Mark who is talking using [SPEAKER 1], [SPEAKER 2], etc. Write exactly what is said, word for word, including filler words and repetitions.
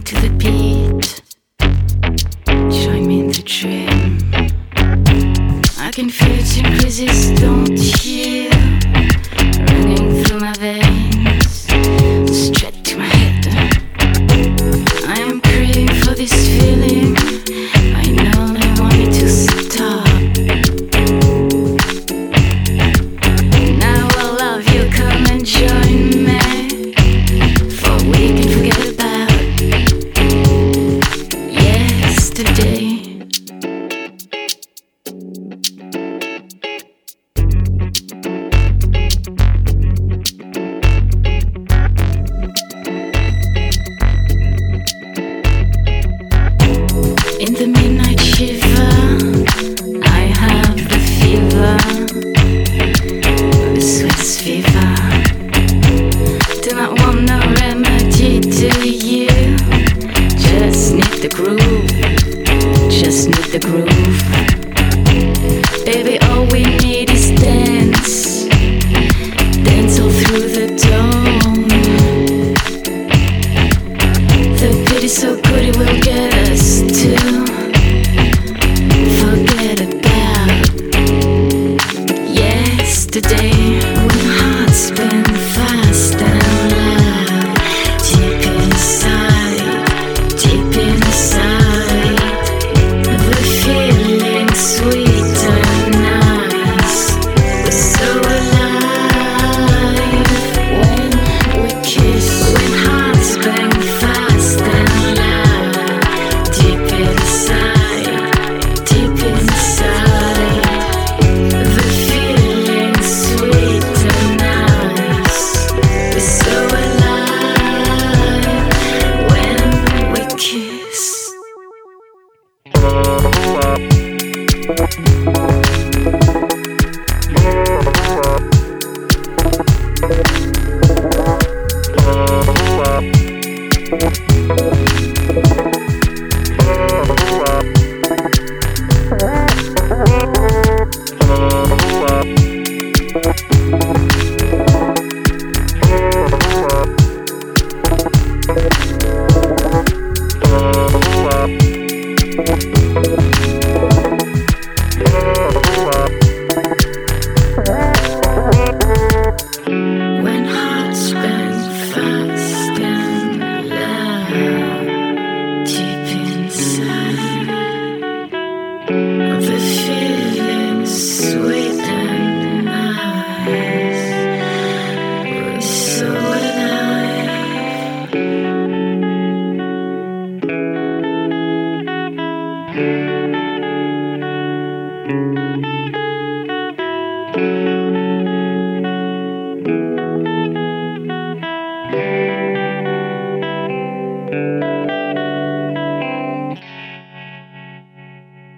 [SPEAKER 1] to the beat. Join me in the dream. I can feel it increases, don't you? Running through my veins, straight to my head. I am craving for this feeling. I know they want me to stop. Now I love you, come and join me. For we can forget about yesterday. In the midnight shiver, I have the fever, the sweetest fever. Do not want no remedy, do you? Just need the groove, just need the groove. Baby, all we need is dance, dance all through the dawn. The beat is so good it will get us to forget about yesterday. When hearts spin fast and loud, deep inside, deep inside, the feeling sweet and nice. We're so alive when we kiss. When hearts bang fast and loud, deep inside, deep inside, the feeling sweet and nice. We're so alive when we kiss. When hearts bang fast and loud, deep inside, the feeling sweet and nice. We're so alive.